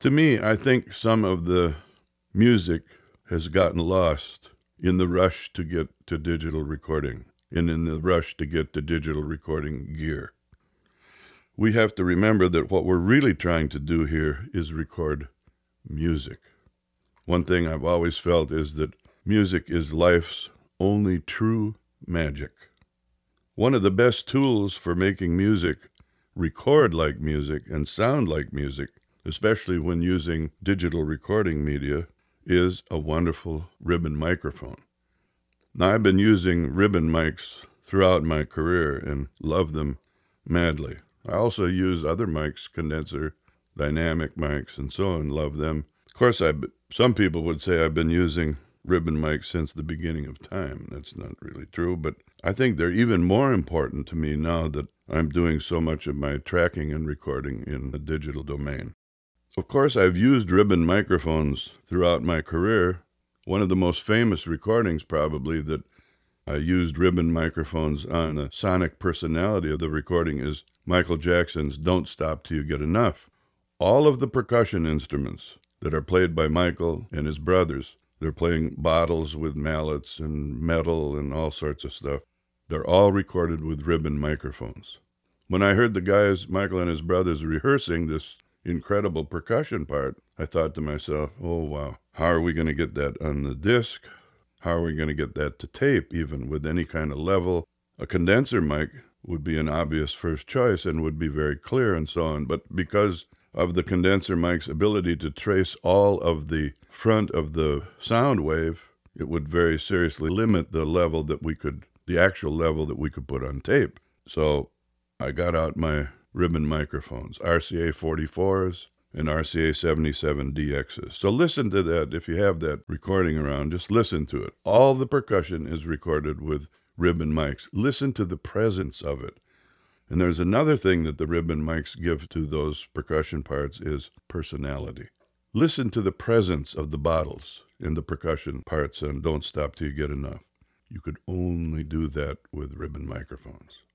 To me, I think some of the music has gotten lost in the rush to get to digital recording and in the rush to get to digital recording gear. We have to remember that what we're really trying to do here is record music. One thing I've always felt is that music is life's only true magic. One of the best tools for making music record like music and sound like music, especially when using digital recording media, is a wonderful ribbon microphone. Now, I've been using ribbon mics throughout my career and love them madly. I also use other mics, condenser, dynamic mics, and so on, love them. Of course, some people would say I've been using ribbon mics since the beginning of time. That's not really true, but I think they're even more important to me now that I'm doing so much of my tracking and recording in the digital domain. Of course, I've used ribbon microphones throughout my career. One of the most famous recordings probably that I used ribbon microphones on, the sonic personality of the recording, is Michael Jackson's Don't Stop Till You Get Enough. All of the percussion instruments that are played by Michael and his brothers, they're playing bottles with mallets and metal and all sorts of stuff. They're all recorded with ribbon microphones. When I heard the guys, Michael and his brothers, rehearsing this incredible percussion part, I thought to myself, oh, wow, how are we going to get that on the disc? How are we going to get that to tape, even with any kind of level? A condenser mic would be an obvious first choice and would be very clear and so on. But because of the condenser mic's ability to trace all of the front of the sound wave, it would very seriously limit the level that we could, the actual level that we could put on tape. So I got out my ribbon microphones, RCA 44s and RCA 77 DXs. So listen to that. If you have that recording around, just listen to it. All the percussion is recorded with ribbon mics. Listen to the presence of it. And there's another thing that the ribbon mics give to those percussion parts is personality. Listen to the presence of the bottles in the percussion parts and Don't Stop Till You Get Enough. You could only do that with ribbon microphones.